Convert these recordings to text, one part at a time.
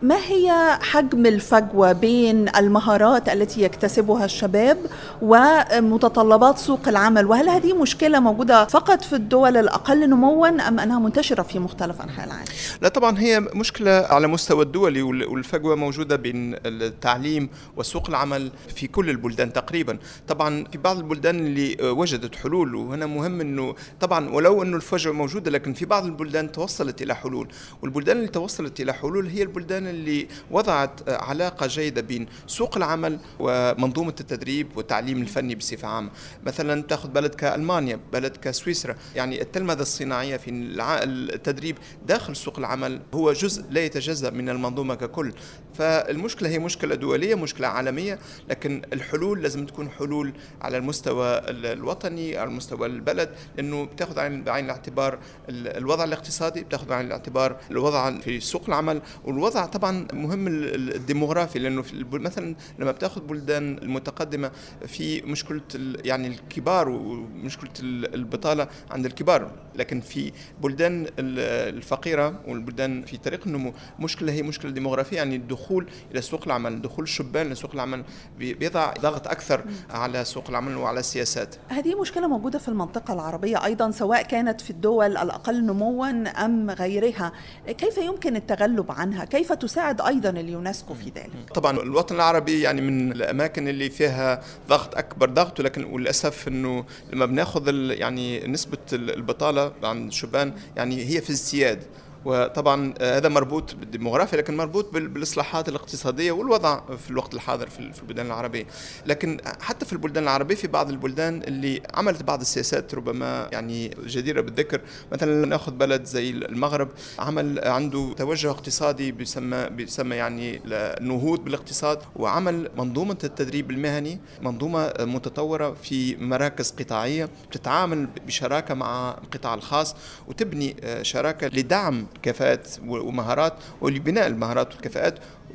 ما هي حجم الفجوة بين المهارات التي يكتسبها الشباب ومتطلبات سوق العمل؟ وهل هذه مشكلة موجودة فقط في الدول الأقل نمواً أم أنها منتشرة في مختلف أنحاء العالم؟ لا طبعا هي مشكلة على مستوى الدولي، والفجوة موجودة بين التعليم وسوق العمل في كل البلدان تقريبا. طبعا في بعض البلدان اللي وجدت حلول، وهنا مهم أنه طبعا ولو أنه الفجوة موجودة لكن في بعض البلدان توصلت إلى حلول، والبلدان اللي توصلت إلى حلول هي البلدان اللي وضعت علاقة جيدة بين سوق العمل ومنظومة التدريب والتعليم الفني بصفة عامة. مثلا تأخذ بلد كألمانيا، بلد كسويسرا، يعني التلمذة الصناعية في التدريب داخل سوق العمل هو جزء لا يتجزأ من المنظومة ككل. فالمشكلة هي مشكلة دولية، مشكلة عالمية، لكن الحلول لازم تكون حلول على المستوى الوطني، على مستوى البلد، لأنه بتأخذ بعين الاعتبار الوضع الاقتصادي، بتأخذ بعين الاعتبار الوضع في سوق العمل، والوضع طبعا مهم الديموغرافي، لأنه مثلا لما بتأخذ بلدان المتقدمة في مشكلة يعني الكبار ومشكلة البطالة عند الكبار، لكن في بلدان الفقيرة والبلدان في طريق النمو مشكلة هي مشكلة ديموغرافية، يعني الدخول إلى سوق العمل، دخول الشبان لسوق العمل بيضع ضغط أكثر على سوق العمل وعلى السياسات. هذه مشكلة موجودة في المنطقة العربية أيضا، سواء كانت في الدول الأقل نمواً أم غيرها. كيف يمكن التغلب عنها؟ كيف تساعد أيضا اليونسكو في ذلك؟ طبعا الوطن العربي يعني من الأماكن اللي فيها ضغط أكبر ضغط، ولكن وللأسف إنه لما بناخذ يعني نسبة البطالة عند الشبان يعني هي في ازدياد، وطبعا هذا مربوط بالديموغرافيا لكن مربوط بالإصلاحات الاقتصادية والوضع في الوقت الحاضر في البلدان العربية. لكن حتى في البلدان العربية في بعض البلدان اللي عملت بعض السياسات ربما يعني جديرة بالذكر. مثلا ناخذ بلد زي المغرب، عمل عنده توجه اقتصادي بيسمى يعني النهوض بالاقتصاد، وعمل منظومة التدريب المهني، منظومة متطورة في مراكز قطاعية بتتعامل بشراكة مع القطاع الخاص، وتبني شراكة لدعم كفاءات ومهارات ولبناء المهارات والكفاءات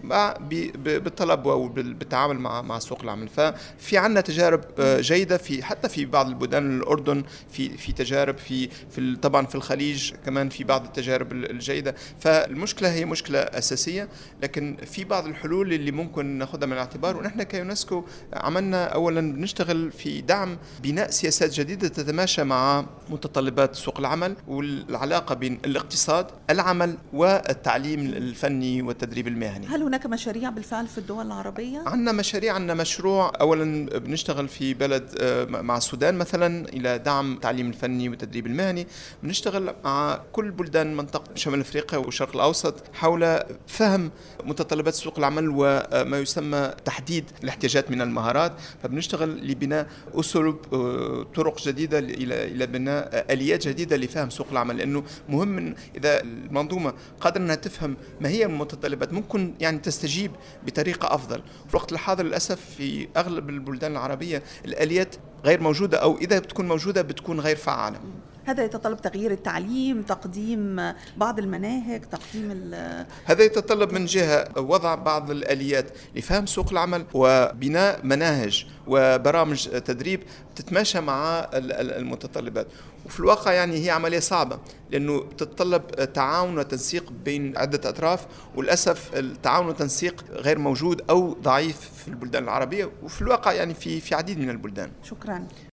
بالطلب وبالتعامل مع سوق العمل. ففي عندنا تجارب جيدة في حتى في بعض البلدان، الأردن في تجارب في طبعا في الخليج كمان في بعض التجارب الجيدة. فالمشكلة هي مشكلة أساسية، لكن في بعض الحلول اللي ممكن ناخذها من الاعتبار. ونحن كيونسكو عملنا أولا بنشتغل في دعم بناء سياسات جديدة تتماشى مع متطلبات سوق العمل والعلاقة بين الاقتصاد، العمل والتعليم الفني والتدريب المهني. هل هناك مشاريع بالفعل في الدول العربية؟ عندنا مشروع أولا بنشتغل في بلد مع السودان مثلا إلى دعم التعليم الفني والتدريب المهني. بنشتغل مع كل بلدان منطقة شمال أفريقيا والشرق الأوسط حول فهم متطلبات سوق العمل وما يسمى تحديد الاحتياجات من المهارات. فبنشتغل لبناء أسلوب طرق جديدة إلى بناء آليات جديدة لفهم سوق العمل، لأنه مهم إذا المنظومة قادرة أنها تفهم ما هي المتطلبات ممكن يعني تستجيب بطريقة أفضل. في الوقت الحاضر للأسف في أغلب البلدان العربية الآليات غير موجودة، أو إذا بتكون موجودة بتكون غير فعالة. هذا يتطلب تغيير التعليم، تقديم بعض المناهج، هذا يتطلب من جهة وضع بعض الآليات لفهم سوق العمل وبناء مناهج وبرامج تدريب تتماشى مع المتطلبات. وفي الواقع يعني هي عملية صعبة، لأنه تتطلب تعاون وتنسيق بين عدة أطراف، وللأسف التعاون والتنسيق غير موجود أو ضعيف في البلدان العربية، وفي الواقع يعني في عديد من البلدان. شكرا.